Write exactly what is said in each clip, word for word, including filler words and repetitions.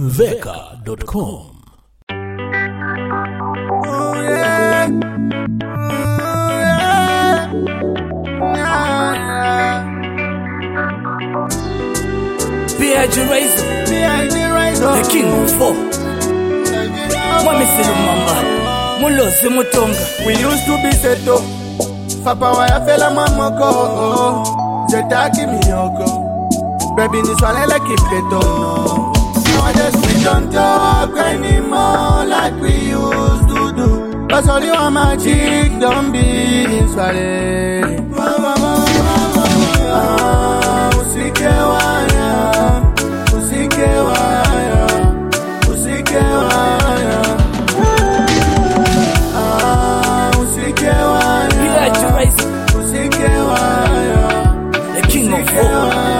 veka dot com. Oh yeah, oh yeah, yeah. B I G Razor, B I G Razor, the king of four. Mwami Silumamba, Mulozi Mutonga. We used to be seto, Fapa waya fela mamoko, Zetaki miyoko. Baby ni swalele kipleto no. Nowadays we don't talk anymore like we used to do. Cause all you are magic, don't be swale. Ah, usike waya, usike waya, usike waya. Ah, usike waya. B I G Razor, usike waya, the king of four.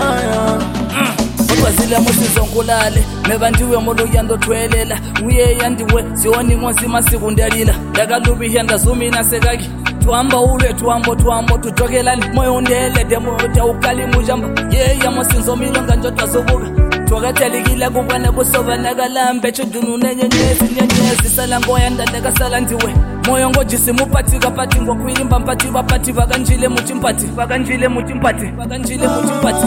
Zile musizo ngulale mebandiwe molo yando twelela uye yandiwe sioni ngosi masikundalila ndakalubi henda zumina sekaki twamba ule twambo twambo tutokelani moyo ndele demo ukali mujamba ye ya musinzo milonga njotwa zobuka twakatelikile kubane kusobana kalambe chudunune nyenyezi nyenyezi sala ngoya ndandeka sala ndiwe moyo ngojisi mupati kapati ngokuimba mpati bapati bakanjile mutimpati bakanjile mutimpati bakanjile mutimpati.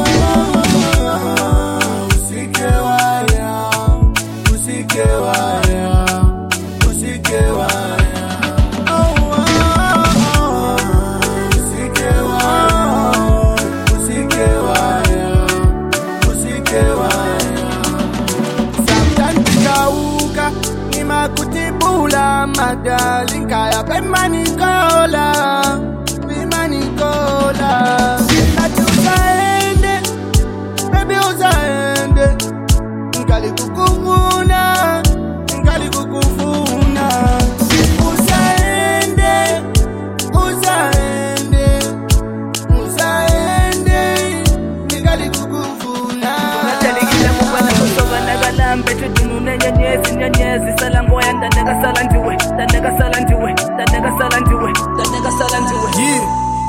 Usike waya, usike waya, usike waya. Oh, oh, oh. Usike waya, usike waya, usike waya. Sometimes tikauka, nima kutibula madali nkaya pema nikola, pema nikola. Nati usaende, baby usaende. Ngali kukufuna, ngali kukufuna. Usaende, usaende, usaende, ngali kukufuna. Natelikile kubana kusobana kalambe chudunune nyenyezi nyenyezi sala ngoya ndandeka sala ndiwe ndandeka sala ndiwe ndandeka sala ndiwe ndandeka sala ndiwe. Yeah.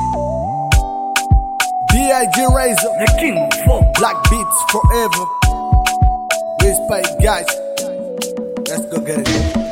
B I G Razor, The king of four. Black Beats forever. Respect guys. Let's go get it.